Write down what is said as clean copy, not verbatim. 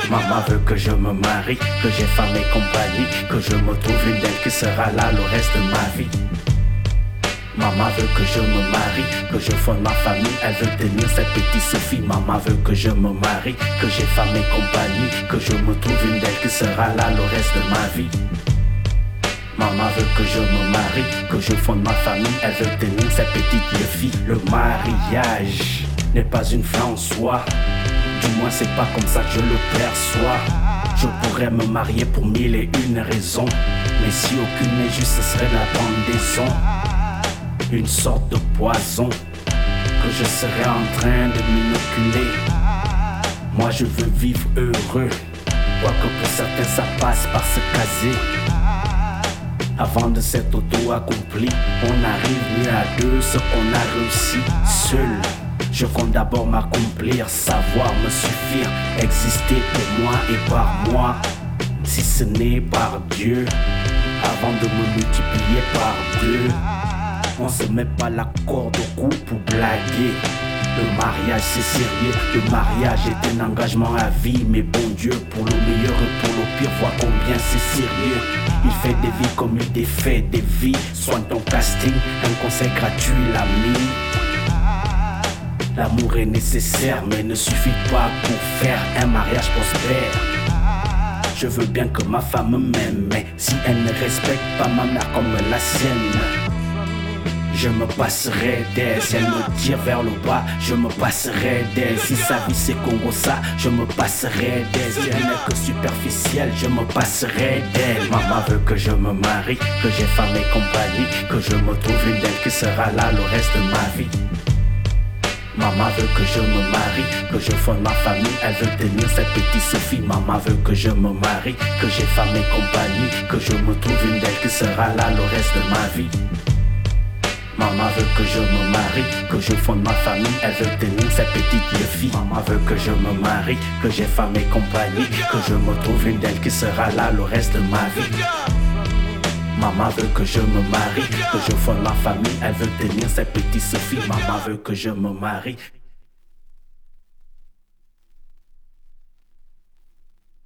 Maman veut que je me marie, que j'ai femme et compagnie, que je me trouve une d'elles qui sera là le reste de ma vie. Maman veut que je me marie, que je fonde ma famille, elle veut tenir cette petite Sophie. Maman veut que je me marie, que j'ai femme et compagnie, que je me trouve une d'elles qui sera là le reste de ma vie. Maman veut que je me marie, que je fonde ma famille, elle veut tenir cette petite fille. Le mariage n'est pas une fin en soi, du moins c'est pas comme ça que je le perçois. Je pourrais me marier pour mille et une raisons, mais si aucune n'est juste, ce serait la pendaison. Une sorte de poison que je serais en train de m'inoculer. Moi je veux vivre heureux, quoique pour certains ça passe par se caser. Avant de s'être auto-accompli, on arrive mieux à deux ce qu'on a réussi seul. Je compte d'abord m'accomplir, savoir me suffire, exister pour moi et par moi, si ce n'est par Dieu, avant de me multiplier par deux. On se met pas la corde au cou pour blaguer. Le mariage c'est sérieux, le mariage est un engagement à vie. Mais bon Dieu, pour le meilleur et pour le pire, vois combien c'est sérieux. Il fait des vies comme il défait des vies. Soigne ton casting, un conseil gratuit l'ami. L'amour est nécessaire mais ne suffit pas pour faire un mariage prospère. Je veux bien que ma femme m'aime, mais si elle ne respecte pas ma mère comme la sienne, je me passerai d'elle. Si elle me tire vers le bas, je me passerai d'elle. Si sa vie c'est Congo ça, je me passerai d'elle. Si elle n'est que superficielle, je me passerai d'elle. Maman veut que je me marie, que j'ai femme et compagnie, que je me trouve une d'elle qui sera là le reste de ma vie. Maman veut que je me marie, que je fonde ma famille, elle veut tenir cette petite Sophie. Maman veut que je me marie, que j'ai femme et compagnie, que je me trouve une d'elle qui sera là le reste de ma vie. Maman veut que je me marie, que je fonde ma famille, elle veut tenir cette petite fille. Maman veut que je me marie, que j'ai femme et compagnie, que je me trouve une d'elle qui sera là le reste de ma vie. Maman veut que je me marie, que je fonde ma famille, elle veut tenir cette petite Sophie. Maman veut que je me marie,